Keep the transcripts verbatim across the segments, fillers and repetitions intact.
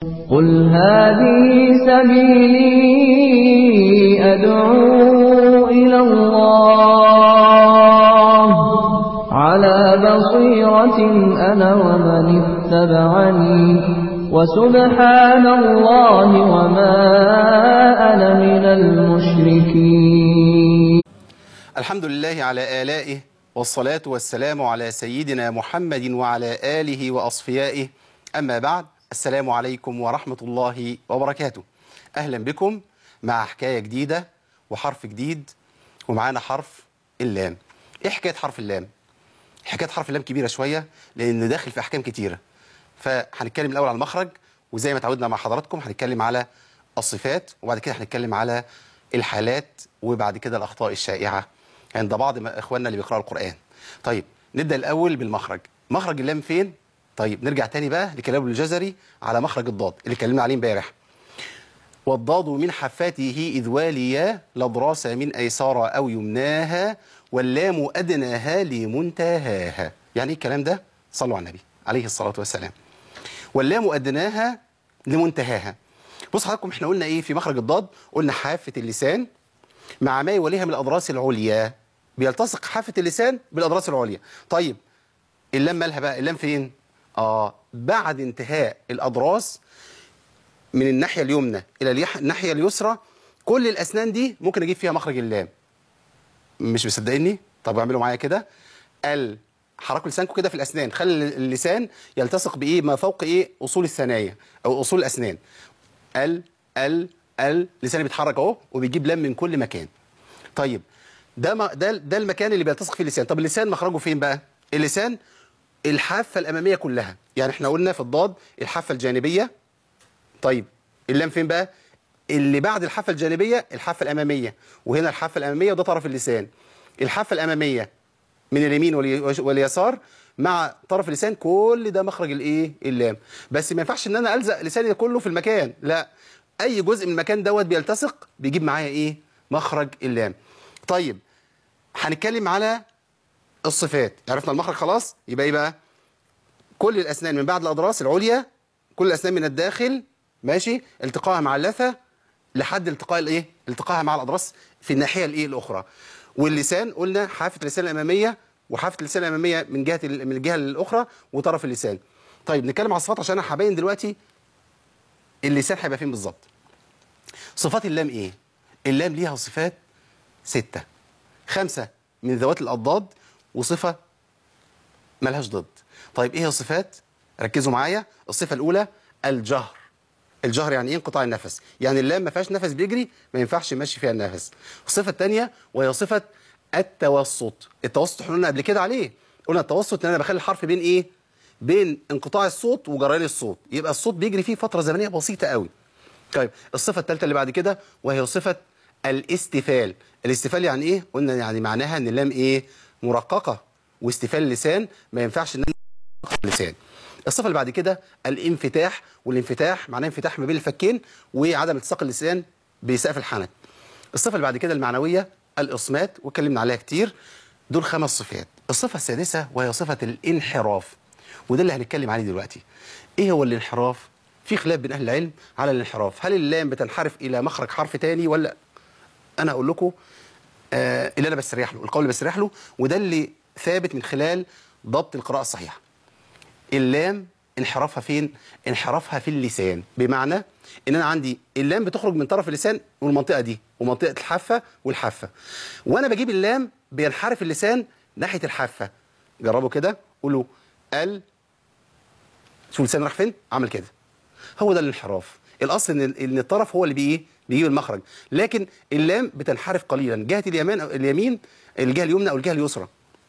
قل هذه سبيلي أدعو إلى الله على بصيرة أنا ومن اتبعني وسبحان الله وما أنا من المشركين. الحمد لله على آلائه والصلاة والسلام على سيدنا محمد وعلى آله وأصفيائه، أما بعد، السلام عليكم ورحمة الله وبركاته. أهلا بكم مع حكاية جديدة وحرف جديد، ومعانا حرف اللام. إيه حكاية حرف اللام؟ حكاية حرف اللام كبيرة شوية لأن داخل في أحكام كتيرة، فهنتكلم الأول على المخرج، وزي ما تعودنا مع حضراتكم هنتكلم على الصفات، وبعد كده هنتكلم على الحالات، وبعد كده الأخطاء الشائعة عند بعض إخواننا اللي بيقرأوا القرآن. طيب نبدأ الأول بالمخرج. مخرج اللام فين؟ طيب نرجع تاني بقى لكلام الجزري على مخرج الضاد اللي اتكلمنا عليه امبارح. والضاد من حفاته إذ واليا لضراس من أيسار أو يمناها واللام أدناها لمنتهاها. يعني ايه الكلام ده؟ صلوا على النبي عليه الصلاة والسلام. واللام أدناها لمنتهاها. بص حضراتكم، احنا قلنا ايه في مخرج الضاد؟ قلنا حافة اللسان مع ما يوليها من الأضراس العليا، بيلتصق حافة اللسان بالأضراس العليا. طيب اللام مالها بقى؟ اللام فين؟ آه بعد انتهاء الأضراس من الناحية اليمنى إلى الناحية اليسرى، كل الأسنان دي ممكن أجيب فيها مخرج اللام. مش مصدقيني؟ طب اعملوا معايا كده. ال حركوا لسانكم كده في الأسنان، خلي اللسان يلتصق بإيه؟ ما فوق إيه؟ أصول الثنايا أو أصول الأسنان. ال ال ال لساني بيتحرك أهو وبيجيب لام من كل مكان. طيب ده ما ده ده المكان اللي بيلتصق فيه اللسان. طب اللسان مخرجه فين بقى؟ اللسان الحافة الأمامية كلها. يعني احنا قلنا في الضاد الحافة الجانبية. طيب اللام فين بقى؟ اللي بعد الحافة الجانبية الحافة الأمامية، وهنا الحافة الأمامية وده طرف اللسان. الحافة الأمامية من اليمين واليسار مع طرف اللسان، كل ده مخرج الايه؟ اللام. بس ما ينفعش ان انا الزق لساني كله في المكان، لا، اي جزء من المكان دوت بيلتصق بيجيب معايا ايه؟ مخرج اللام. طيب هنتكلم على الصفات. عرفنا المخرج خلاص، يبقى ايه بقى؟ كل الاسنان من بعد الاضراس العليا، كل الاسنان من الداخل ماشي التقائها مع اللثه لحد التقاء الايه؟ التقائها مع الاضراس في الناحيه الايه؟ الاخرى. واللسان قلنا حافه اللسان الاماميه وحافه اللسان الاماميه من جهه من الجهه الاخرى وطرف اللسان. طيب نتكلم على الصفات عشان انا هبين دلوقتي اللسان هيبقى فين بالظبط. صفات اللام ايه؟ اللام ليها صفات سته، خمسه من ذوات الاضداد وصفه ملهاش ضد. طيب ايه الصفات؟ ركزوا معايا. الصفه الاولى الجهر. الجهر يعني ايه؟ انقطاع النفس، يعني اللام ما فيهاش نفس بيجري، ما ينفعش يمشي فيها النفس. الصفه الثانيه وهي صفه التوسط. التوسط احنا قلنا قبل كده عليه، قلنا التوسط ان انا بخلي الحرف بين ايه؟ بين انقطاع الصوت وجريان الصوت، يبقى الصوت بيجري فيه فتره زمنيه بسيطه قوي. طيب الصفه الثالثه اللي بعد كده وهي صفه الاستفال. الاستفال يعني ايه؟ قلنا يعني معناها ان اللام ايه؟ مرققه، واستفال اللسان ما ينفعش ان اللسان. الصفه اللي بعد كده الانفتاح، والانفتاح معناه انفتاح ما بين الفكين وعدم التصاق اللسان بسقف الحنك. الصفه اللي بعد كده المعنويه الاصمات، واتكلمنا عليها كتير. دول خمس صفات. الصفه السادسه وهي صفه الانحراف، وده اللي هنتكلم عليه دلوقتي. ايه هو الانحراف؟ في خلاف بين اهل العلم على الانحراف، هل اللام بتنحرف الى مخرج حرف تاني ولا؟ انا اقول لكم آه اللي انا بستريح له، القول اللي بستريح له، وده اللي ثابت من خلال ضبط القراءه الصحيحه. اللام انحرافها فين؟ انحرافها في اللسان، بمعنى ان انا عندي اللام بتخرج من طرف اللسان والمنطقه دي ومنطقه الحافه والحافه، وانا بجيب اللام بينحرف اللسان ناحيه الحافه. جربوا كده، قولوا ال، شوف اللسان راح فين؟ عمل كده. هو ده الانحراف. الاصل ان ان الطرف هو اللي بي بيجيب المخرج، لكن اللام بتنحرف قليلا جهه اليمين او اليمين، الجهه اليمنى او الجهه اليسرى.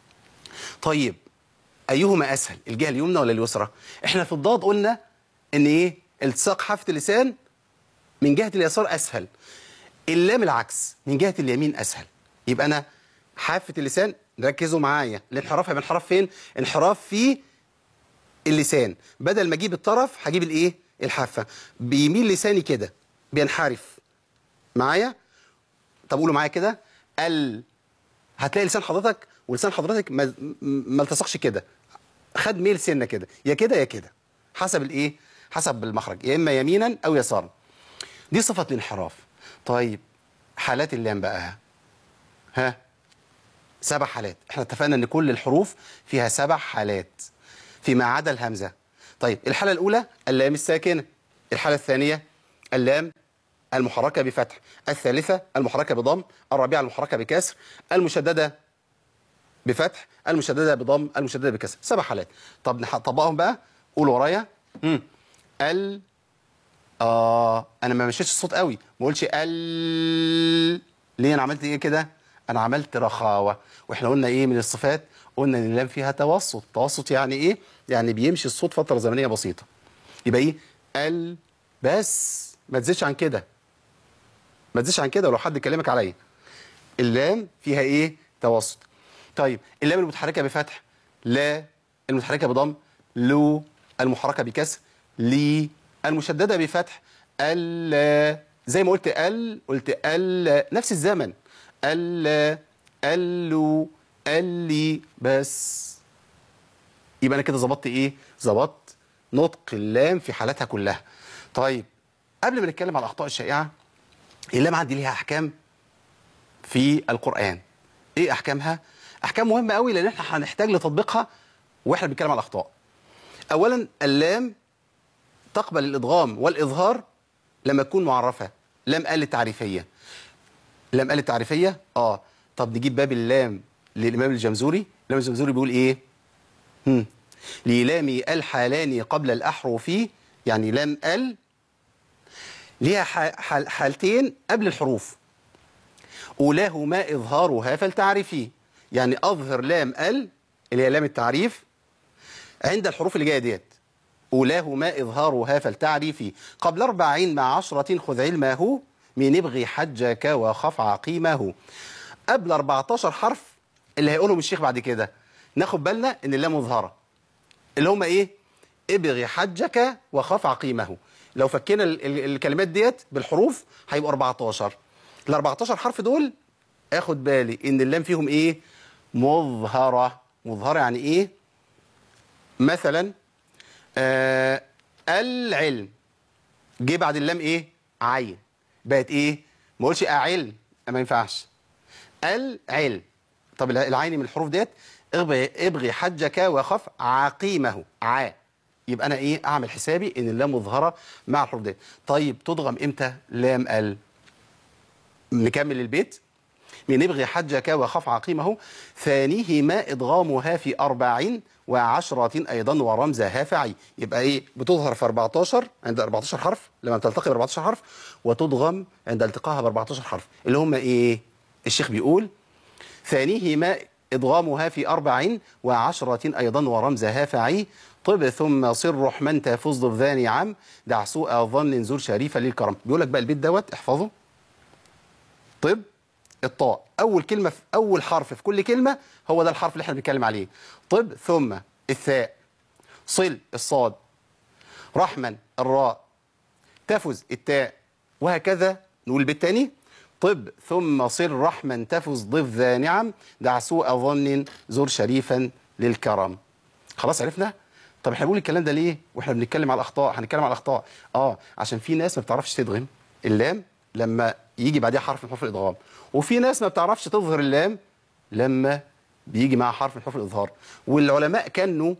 طيب ايهما اسهل، الجهه اليمنى ولا اليسرى؟ احنا في الضاد قلنا ان ايه؟ التصاق حافه اللسان من جهه اليسار اسهل. اللام العكس، من جهه اليمين اسهل. يبقى انا حافه اللسان، ركزوا معايا، الانحراف هيبقى انحراف فين؟ انحراف في اللسان. بدل ما اجيب الطرف هجيب الايه؟ الحافه. بيميل لساني كده، بينحرف معايا. طب قولوا معايا كده. ال، هتلاقي لسان حضرتك ولسان حضرتك ما ما التصقش كده، خد ميل سنه كده، يا كده يا كده، حسب الايه؟ حسب المخرج، يا اما يمينا او يسارا. دي صفه الانحراف. طيب حالات اللام بقى، ها سبع حالات. احنا اتفقنا ان كل الحروف فيها سبع حالات فيما عدا الهمزه. طيب الحاله الاولى اللام الساكنه، الحاله الثانيه اللام المحركه بفتح، الثالثه المحركه بضم، الرابعه المحركه بكسر، المشدده بفتح، المشدده بضم، المشدده بكسر. سبع حالات. طب نطبقهم بقى، قول ورايا. امم ال اه انا ما مشيتش الصوت قوي، ما اقولش ال. ليه انا عملت ايه كده؟ انا عملت رخاوه. واحنا قلنا ايه من الصفات؟ قلنا ان اللام فيها توسط. توسط يعني ايه؟ يعني بيمشي الصوت فتره زمنيه بسيطه. يبقى ايه؟ ال بس، ما تزيدش عن كده، ما تزيدش عن كده ولو حد كلمك عليا. اللام فيها ايه؟ توسط. طيب اللام المتحركه بفتح، لا المتحركه بضم، لو المحركه بكسر، لي المشدده بفتح، ال زي ما قلت ال قلت ال نفس الزمن، ال الو اللي بس. يبقى انا كده ظبطت ايه؟ ظبطت نطق اللام في حالاتها كلها. طيب قبل ما نتكلم على الاخطاء الشائعه، اللام عندي ليها احكام في القرآن. ايه احكامها؟ احكام مهمه قوي لان احنا هنحتاج لتطبيقها واحنا بنتكلم على الاخطاء. اولا اللام تقبل الادغام والاظهار لما تكون معرفه، لام ال التعريفيه. لام ال التعريفيه اه طب نجيب باب اللام للامام الجمزوري. الامام الجمزوري بيقول ايه؟ هم للامي الحالان قبل الاحرف، يعني لام ال ليها حال حالتين قبل الحروف، أولاهما إظهارها فلتعرفي، يعني أظهر لام ال اللي هي لام التعريف عند الحروف اللي جاية ديت. أولاهما إظهارها فلتعرفي قبل أربعين مع عشرة خذ علمه من ابغي حجك وخف عقيمه. قبل أربعتاشر حرف اللي هيقولهم الشيخ بعد كده ناخد بالنا إن اللام مظهرة، اللي هم إيه؟ ابغي حجك وخف عقيمه. لو فكينا الكلمات ديت بالحروف هيبقوا أربعتاشر. ال أربعتاشر حرف دول اخد بالي ان اللام فيهم ايه؟ مظهره. مظهره يعني ايه؟ مثلا آه العلم جه بعد اللام ايه؟ عين، بقت ايه؟ ما اقولش اعلم، ما ينفعش. العلم. طب العين من الحروف ديت ابغي ابغي حجك وخف عقيمه، ع. يبقى انا ايه؟ اعمل حسابي ان اللام مظهره مع الحروف ديت. طيب تضغم امتى لام ال؟ نكمل البيت. من ابغي حجك وخف عقيمه ثانيهما ادغامها في أربعين وعشرة ايضا ورمزها فعي. يبقى ايه؟ بتظهر في أربعتاشر عند أربعتاشر حرف لما بتلتقي ب أربعتاشر حرف، وتضغم عند التقائها ب أربعتاشر حرف اللي هم ايه؟ الشيخ بيقول ثانيهما ادغامها في أربعين وعشرة ايضا ورمزها فعي طب ثم صر رحمن تفوز ضفذان عم دع سوء ظن زور شريفا للكرم. بيقول لك بقى البيت دوت احفظه. طب الطاء اول كلمه في اول حرف في كل كلمه هو ده الحرف اللي احنا بنتكلم عليه. طب ثم الثاء، صل الصاد، رحمن الراء، تفز التاء، وهكذا. نقول البيت تاني. طب ثم صل رحمن تفز ضف ذا نعم دع سوء ظن زور شريفا للكرم. خلاص عرفنا. طب احنا بنقول الكلام ده ليه واحنا بنتكلم على الاخطاء؟ هنتكلم على الاخطاء اه عشان في ناس ما بتعرفش تدغم اللام لما يجي بعدها حرف من حروف الادغام، وفي ناس ما بتعرفش تظهر اللام لما بيجي معها حرف من حروف الاظهار. والعلماء كانوا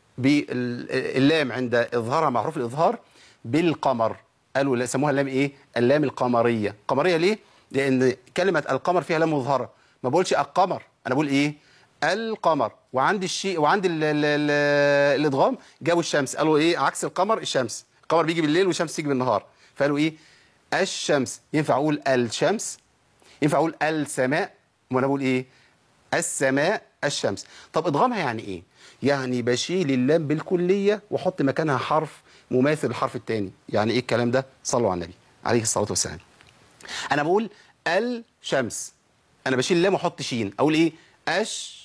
باللام عند اظهارها مع حروف الاظهار بالقمر، قالوا سموها اللام ايه؟ اللام القمريه. قمريه ليه؟ لان كلمه القمر فيها لام مظهره. ما بقولش القمر، انا بقول ايه؟ القمر. وعند الشيء وعند ال ال ال الادغام جابوا الشمس، قالوا ايه؟ عكس القمر الشمس. القمر بيجي بالليل والشمس تيجي بالنهار، فقالوا ايه؟ الشمس. ينفع اقول الشمس؟ ينفع اقول السماء؟ وانا بقول ايه؟ السماء الشمس. طب ادغامها يعني ايه؟ يعني بشيل اللام بالكليه واحط مكانها حرف مماثل للحرف الثاني. يعني ايه الكلام ده؟ صلوا على النبي عليه الصلاه والسلام. انا بقول الشمس، انا بشيل اللام واحط شين، اقول ايه؟ الش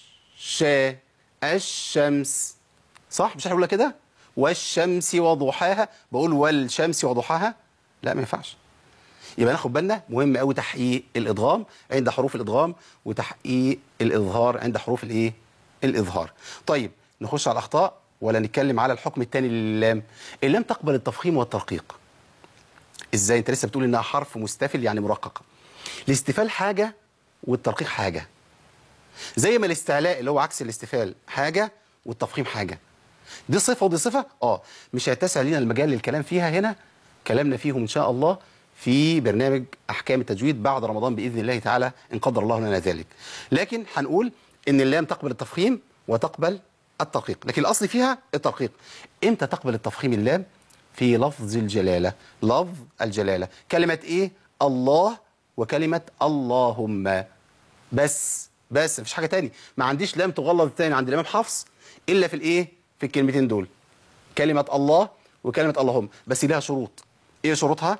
الشمس. صح؟ مش احنا بنقولها كده؟ والشمس وضحاها، بقول والشمس وضحاها؟ لا ما ينفعش. يبقى ناخد بالنا، مهم قوي تحقيق الادغام عند حروف الادغام وتحقيق الاظهار عند حروف الايه؟ الاظهار. طيب نخش على الاخطاء ولا نتكلم على الحكم الثاني للام؟ اللام تقبل التفخيم والترقيق. ازاي؟ انت لسه بتقول انها حرف مستفل يعني مرقق. الاستفال حاجه والترقيق حاجه، زي ما الاستعلاء اللي هو عكس الاستفال حاجه والتفخيم حاجه. دي صفه ودي صفه. اه مش هيتسع لنا المجال للكلام فيها هنا، كلامنا فيهم ان شاء الله في برنامج احكام التجويد بعد رمضان باذن الله تعالى ان قدر الله لنا ذلك. لكن هنقول ان اللام تقبل التفخيم وتقبل الترقيق، لكن الاصل فيها الترقيق. امتى تقبل التفخيم اللام؟ في لفظ الجلاله. لفظ الجلاله كلمه ايه؟ الله وكلمه اللهم. بس بس مفيش حاجه تاني. ما عنديش لام تغلظ تاني عند الامام حفص الا في الايه؟ في الكلمتين دول، كلمه الله وكلمه اللهم. بس لها شروط. ايه شروطها؟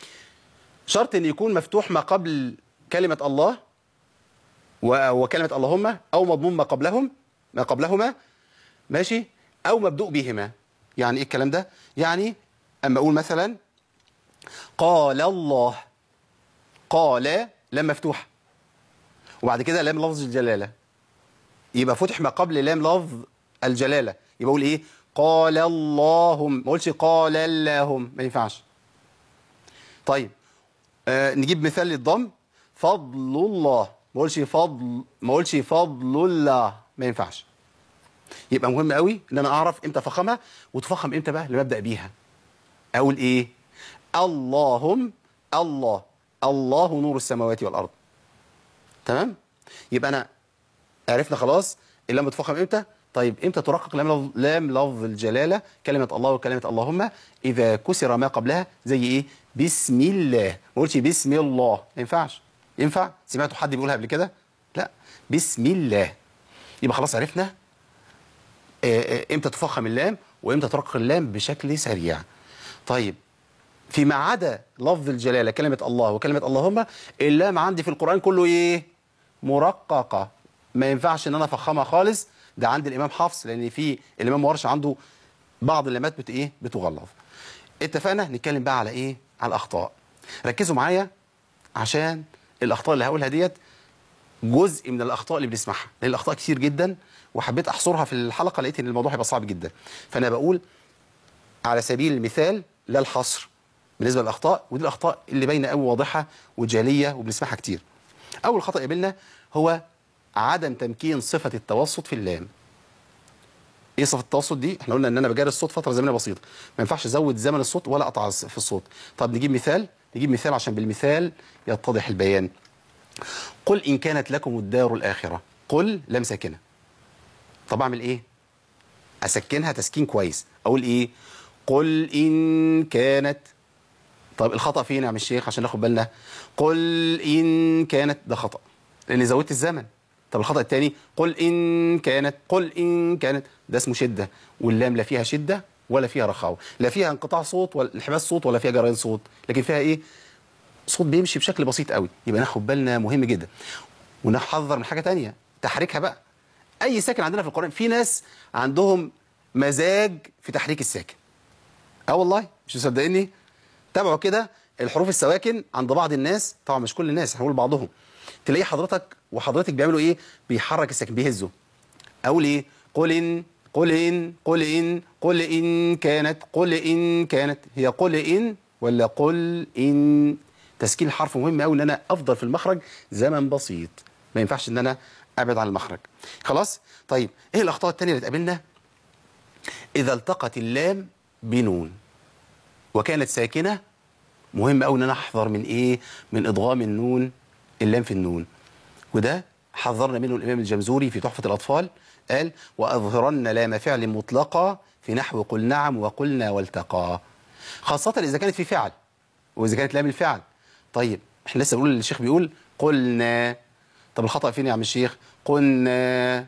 شرط ان يكون مفتوح ما قبل كلمه الله وكلمه اللهم، او مضموم ما قبلهم ما قبلهما، ماشي، او مبدوء بهما. يعني ايه الكلام ده؟ يعني اما اقول مثلا قال الله، قال لام مفتوحه وبعد كده لام لفظ الجلاله، يبقى فتح ما قبل لام لفظ الجلاله، يبقى اقول ايه؟ قال اللهم، ما اقولش قال اللهم، ما ينفعش. طيب آه نجيب مثال للضم، فضل الله، ما اقولش فضل، ما اقولش فضل الله، ما ينفعش. يبقى مهم قوي ان انا اعرف امتى افخمها، وتفخم امتى بقى لما ابدا بيها. اقول ايه؟ اللهم، الله، الله نور السماوات والارض. تمام؟ يبقى انا عرفنا خلاص اللام بتفخم امتى. طيب امتى ترقق لام لام لفظ الجلاله كلمه الله وكلمه اللهم؟ اذا كسر ما قبلها، زي ايه؟ بسم الله، ما اقولش بسم الله، ما ينفعش. ينفع؟ سمعتوا حد بيقولها قبل كده؟ لا، بسم الله. يبقى خلاص عرفنا امتى تفخم اللام وامتى ترقق اللام بشكل سريع. طيب فيما عدا لفظ الجلاله كلمه الله وكلمه اللهم، اللام عندي في القران كله ايه؟ مرققه، ما ينفعش ان انا افخمها خالص. ده عند الامام حفص، لان في الامام ورش عنده بعض اللامات بت ايه؟ بتغلظ. اتفقنا؟ نتكلم بقى على ايه؟ على الاخطاء. ركزوا معايا عشان الاخطاء اللي هقولها ديت جزء من الاخطاء اللي بنسمعها، لان الاخطاء كتير جدا وحبيت احصرها في الحلقه، لقيت ان الموضوع هيبقى صعب جدا. فانا بقول على سبيل المثال لا الحصر بالنسبه للاخطاء، ودي الاخطاء اللي باينه قوي واضحه وجاليه وبنسمعها كتير. اول خطا قابلنا هو عدم تمكين صفه التوسط في اللام. ايه صفه التوسط دي؟ احنا قلنا ان انا بجاري الصوت فتره زمنيه بسيطه، ما ينفعش ازود زمن الصوت ولا اقطع في الصوت. طب نجيب مثال، نجيب مثال عشان بالمثال يتضح البيان. قل ان كانت لكم الدار الاخره، قل لام ساكنه. طب اعمل ايه؟ اسكنها تسكين كويس، اقول ايه؟ قل ان كانت. طب الخطا فين يا عم الشيخ عشان ناخد بالنا؟ قل ان كانت، ده خطا لان زودت الزمن. طب الخطا الثاني قل ان كانت، قل ان كانت، ده اسمه شده، واللام لا فيها شده ولا فيها رخاوه، لا فيها انقطاع صوت ولا انحباس صوت ولا فيها جريان صوت، لكن فيها ايه؟ صوت بيمشي بشكل بسيط قوي. يبقى ناخد بالنا، مهم جدا. ونحذر من حاجه ثانيه، تحريكها بقى. اي ساكن عندنا في القران، في ناس عندهم مزاج في تحريك الساكن. اه والله مش مصدقيني؟ تابعوا كده الحروف السواكن عند بعض الناس، طبعا مش كل الناس، هنقول بعضهم، تلاقي حضرتك وحضرتك بيعملوا ايه؟ بيحرك الساكن، بيهزوا. اقول ايه؟ قل ان، قل ان، قل ان، قل ان كانت، قل ان كانت. هي قل ان ولا قل ان؟ تسكين الحرف مهم قوي، ان انا افضل في المخرج زمن بسيط، ما ينفعش ان انا ابعد عن المخرج. خلاص؟ طيب ايه الاخطاء الثانيه اللي تقابلنا؟ اذا التقت اللام بنون وكانت ساكنه، مهم قوي ان انا احذر من ايه؟ من ادغام النون، اللام في النون. وده حذرنا منه الامام الجمزوري في تحفه الاطفال، قال واظهرن لام فعل مطلقه في نحو قل نعم وقلنا والتقى، خاصه اذا كانت في فعل واذا كانت لام الفعل. طيب احنا لسه بنقول، الشيخ بيقول قلنا، طب الخطا فين يا عم الشيخ؟ قلنا.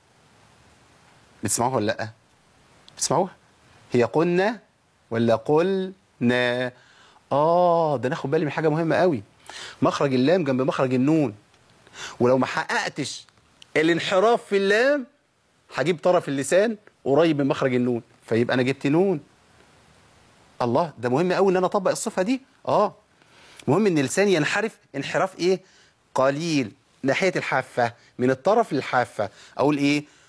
بتسمعوها ولا لا؟ بتسمعوها؟ هي قلنا ولا قلنا؟ اه ده ناخد بالي من حاجه مهمه قوي، مخرج اللام جنب مخرج النون، ولو ما حققتش الانحراف في اللام هجيب طرف اللسان قريب من مخرج النون، فيبقى انا جبت نون. الله، ده مهم قوي ان انا اطبق الصفه دي. اه مهم ان لساني ينحرف انحراف ايه؟ قليل ناحيه الحافه، من الطرف للحافه. اقول ايه؟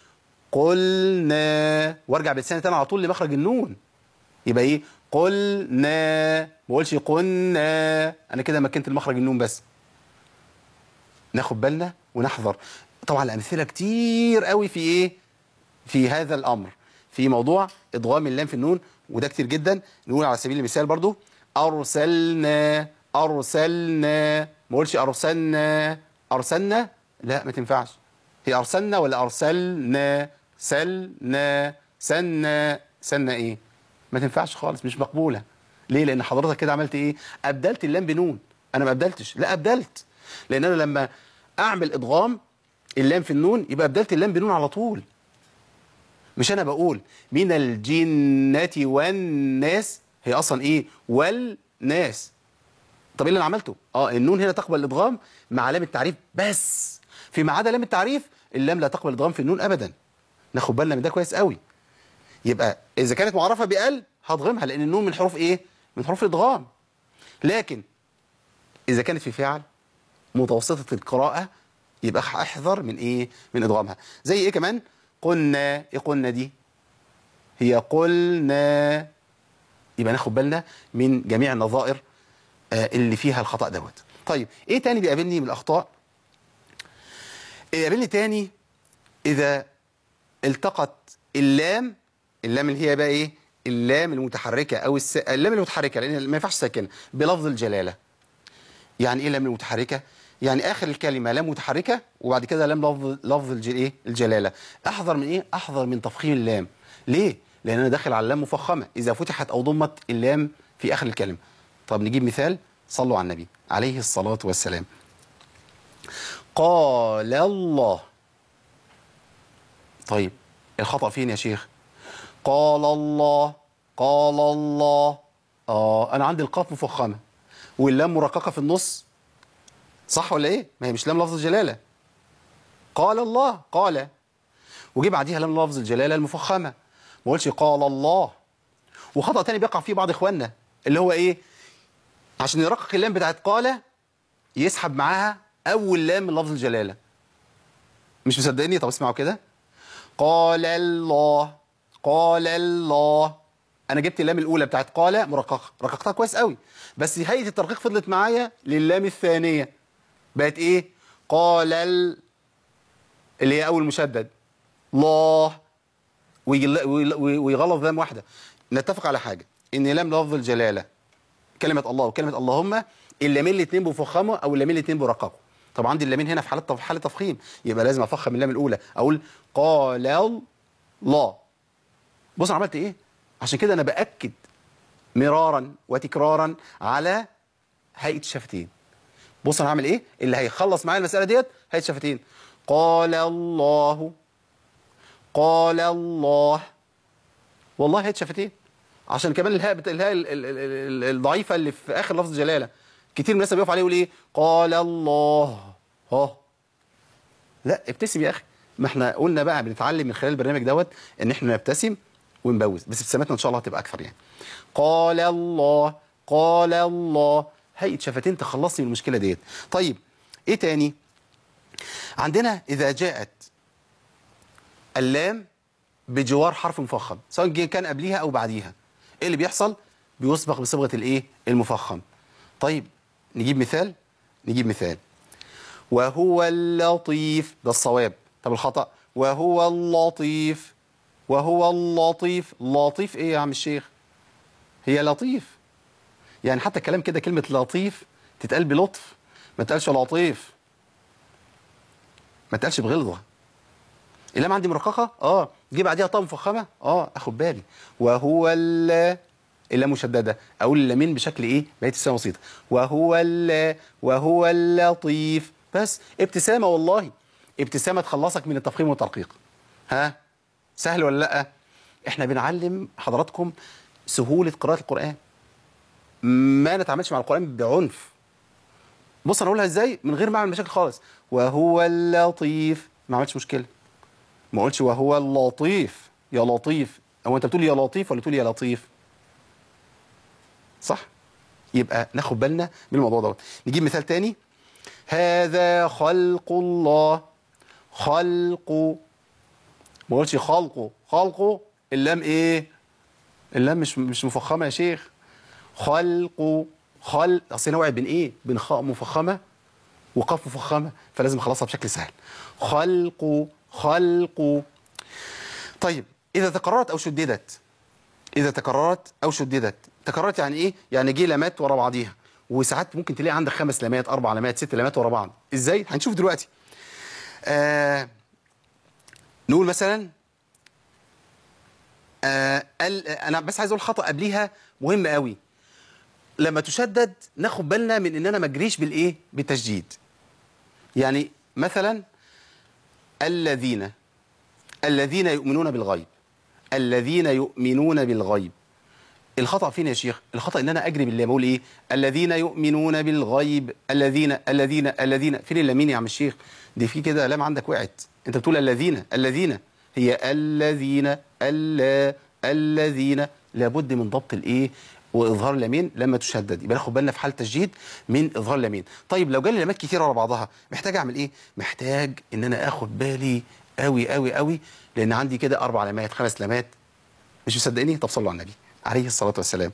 قلنا، وارجع بلساني تاني على طول لمخرج النون. يبقى ايه؟ قلنا، ما اقولش قلنا، انا كده مكنت المخرج النون بس. ناخد بالنا ونحذر. طبعا الامثله كتير قوي في ايه؟ في هذا الامر، في موضوع ادغام اللام في النون، وده كتير جدا. نقول على سبيل المثال برضو ارسلنا، ارسلنا، ما اقولش ارسلنا، ارسلنا، لا ما تنفعش. هي ارسلنا ولا ارسلنا؟ سلنا، سنا، سنا ايه؟ ما تنفعش خالص، مش مقبوله. ليه؟ لان حضرتك كده عملت ايه؟ ابدلت اللام بنون. انا ما ابدلتش، لا ابدلت، لان انا لما اعمل ادغام اللام في النون يبقى ابدلت اللام بنون على طول. مش انا بقول من الجنة والناس، هي اصلا ايه؟ والناس. طب ايه اللي انا عملته؟ اه النون هنا تقبل الادغام مع لام التعريف بس، فيما عدا لام التعريف اللام لا تقبل الادغام في النون ابدا. ناخد بالنا من ده كويس قوي. يبقى اذا كانت معرفه بال هضغمها، لان النون من حروف ايه؟ من حروف الادغام. لكن اذا كانت في فعل متوسطه القراءه يبقى احذر من ايه؟ من ادغامها. زي ايه كمان؟ قلنا، ايه قلنا دي؟ هي قلنا. يبقى ناخد بالنا من جميع النظائر آه اللي فيها الخطأ دوت. طيب ايه تاني بيقابلني من الاخطاء؟ يقابلني تاني اذا التقت اللام، اللام اللي هي بقى ايه؟ اللام المتحركه او الس... اللام المتحركه، لان ما ينفعش ساكنه، بلفظ الجلاله. يعني ايه لام المتحركه؟ يعني اخر الكلمه لام متحركه وبعد كده لام لفظ لفظ الج... ايه؟ الجلاله. احذر من ايه؟ احذر من تفخيم اللام. ليه؟ لان انا داخل على اللام مفخمه اذا فتحت او ضمت اللام في اخر الكلمه. طب نجيب مثال، صلوا على النبي عليه الصلاه والسلام. قال الله. طيب الخطأ فين يا شيخ؟ قال الله، قال الله. اه انا عندي القاف مفخمه واللام مرققه في النص، صح ولا ايه؟ ما هي مش لام لفظ الجلاله. قال الله، قال، وجي بعديها لام لفظ الجلاله المفخمه، ما اقولش قال الله. وخطأ تاني بيقع فيه بعض اخواننا اللي هو ايه؟ عشان يرقق اللام بتاعت قال يسحب معاها اول لام من لفظ الجلاله. مش مصدقني؟ طب اسمعوا كده. قال الله، قال الله. انا جبت اللام الاولى بتاعت قال مرققه، رققتها كويس قوي، بس هيئه الترقيق فضلت معايا للام الثانيه، بقت ايه؟ قال ال... اللي هي اول مشدد، الله، ويغلظ لام واحده. نتفق على حاجه، ان لام لفظ الجلاله كلمه الله وكلمه اللهم اللامين الاثنين بيفخموا او اللامين الاثنين بيرققوا. طب عندي اللامين هنا في حاله حاله تفخيم، يبقى لازم افخم اللام الاولى، اقول قال الله. بص انا عملت ايه؟ عشان كده انا باكد مرارا وتكرارا على هيئه الشفتين. بص انا هعمل ايه؟ اللي هيخلص معايا المساله ديت هيئه الشفتين. قال الله، قال الله، والله هيئه شفتين. عشان كمان الهاء بتا... الهاء ال... ال... ال... الضعيفه اللي في اخر لفظ جلاله كتير من الناس بيقف عليه يقول ايه؟ قال الله. ها لا ابتسم يا اخي. ما احنا قلنا بقى بنتعلم من خلال البرنامج دوت ان احنا نبتسم ونبوز، بس ابتساماتنا ان شاء الله هتبقى اكثر يعني. قال الله، قال الله، هيئه شفتين تخلصني من المشكله ديت. طيب ايه تاني؟ عندنا اذا جاءت اللام بجوار حرف مفخم سواء كان قبليها او بعديها، ايه اللي بيحصل؟ بيسبق بصبغه الايه؟ المفخم. طيب نجيب مثال، نجيب مثال. وهو اللطيف، ده الصواب. طب الخطأ؟ وهو اللطيف، وهو اللطيف. لطيف ايه يا عم الشيخ؟ هي لطيف. يعني حتى الكلام كده كلمة لطيف تتقال بلطف، ما تتقالش لطيف، ما تتقالش بغلظة. اللام عندي مرققة، اه جه بعديها طاء مفخمة، اه اخد بالي. وهو ال اللام مشددة، اقول اللامين بشكل ايه؟ بقيت ابتسامة بسيطة. وهو ال وهو اللطيف، بس ابتسامة، والله ابتسامة تخلصك من التفخيم والترقيق. ها سهل ولا لا؟ احنا بنعلم حضراتكم سهولة قراءة القرآن، ما نتعاملش مع القرآن بعنف. بص انا اقولها ازاي من غير ما اعمل مشاكل خالص. وهو اللطيف، ما عملتش مشكلة. ما قلتش وهو اللطيف يا لطيف. هو انت بتقول يا لطيف ولا بتقول يا لطيف؟ صح؟ يبقى ناخد بالنا من الموضوع دوت. نجيب مثال تاني. هذا خلق الله، خلق، ما قلتش خلقه خلقه، اللام ايه؟ اللام مش مش مفخمه يا شيخ. خلقه خل اصل نوع بين ايه؟ بين خاء مفخمه وقاف مفخمه، فلازم اخلصها بشكل سهل. خلقه خلقه. طيب اذا تكررت او شددت، اذا تكررت او شددت، تكررت يعني ايه؟ يعني جه لامات ورا بعضيها، وساعات ممكن تلاقي عندك خمس لامات، اربع لامات، ست لامات ورا بعض. ازاي؟ هنشوف دلوقتي. آه نقول مثلا آه انا بس عايز اقول خطأ قبليها مهم قوي. لما تشدد ناخد بالنا من ان انا ما اجريش بالايه؟ بالتشديد. يعني مثلا الذين الذين يؤمنون بالغيب، الذين يؤمنون بالغيب. الخطأ فين يا شيخ؟ الخطأ ان انا اجري باللام، اقول ايه؟ الذين يؤمنون بالغيب، الذين الذين الذين. فين اللامين يا عم الشيخ؟ دي في كده لام عندك وقعت، انت بتقول الذين الذين، هي الذين الا الذين. لابد من ضبط الايه؟ واظهار اللامين لما تشدد، يبقى ناخد بالنا في حاله تشديد من اظهار اللامين. طيب لو جالي لامات كتير ورا بعضها، محتاج اعمل ايه؟ محتاج ان انا اخد بالي قوي قوي قوي، لان عندي كده اربع لامات خمس لامات. مش مصدقيني؟ طب صلوا على النبي عليه الصلاه والسلام.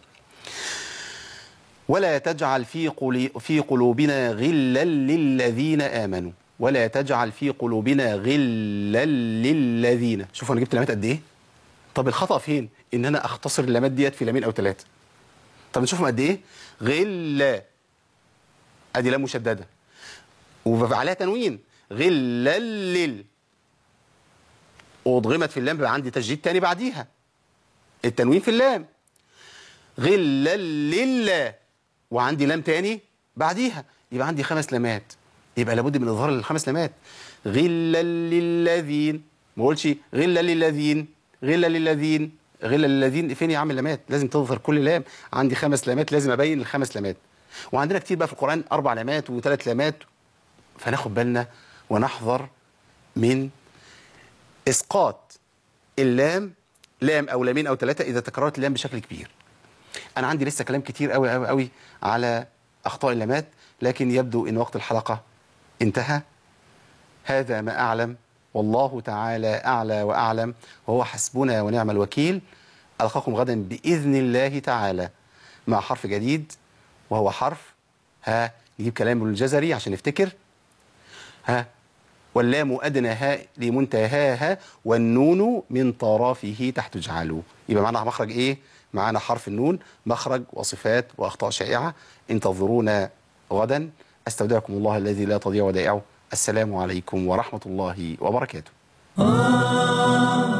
ولا تجعل في قلي في قلوبنا غلا للذين امنوا، ولا تجعل في قلوبنا غلا للذين. شوفوا انا جبت لامات قد ايه؟ طب الخطأ فين؟ ان انا اختصر اللامات ديت في لامين او ثلاثه. طب نشوفهم قد ايه؟ غلا، ادي لام مشدده وعليها تنوين، غلا لل، وادغمت في اللام، بقى عندي تشديد تاني بعديها، التنوين في اللام. غلا لله، وعندي لام تاني بعديها، يبقى عندي خمس لامات، يبقى لابد من اظهار الخمس لامات. غلا للذين، ما اقولش غلا للذين، غلا للذين، غلا للذين. فين يا عم اللامات؟ لازم تظهر كل لام. عندي خمس لامات، لازم ابين الخمس لامات. وعندنا كتير بقى في القرآن اربع لامات وثلاث لامات، فناخد بالنا ونحذر من اسقاط اللام، لام او لامين او ثلاثه اذا تكررت اللام بشكل كبير. انا عندي لسه كلام كتير قوي قوي قوي على اخطاء اللامات، لكن يبدو ان وقت الحلقه انتهى. هذا ما اعلم، والله تعالى اعلى واعلم، وهو حسبنا ونعم الوكيل. القاكم غدا باذن الله تعالى مع حرف جديد، وهو حرف ها. نجيب كلام الجزري عشان نفتكر. ها واللام أدنى هاء لمنتهاها، والنون من طرفه تحت اجعلوا. يبقى معنا مخرج إيه؟ معنا حرف النون، مخرج وصفات وأخطاء شائعة. انتظرونا غدا. أستودعكم الله الذي لا تضيع ودائعه. السلام عليكم ورحمة الله وبركاته.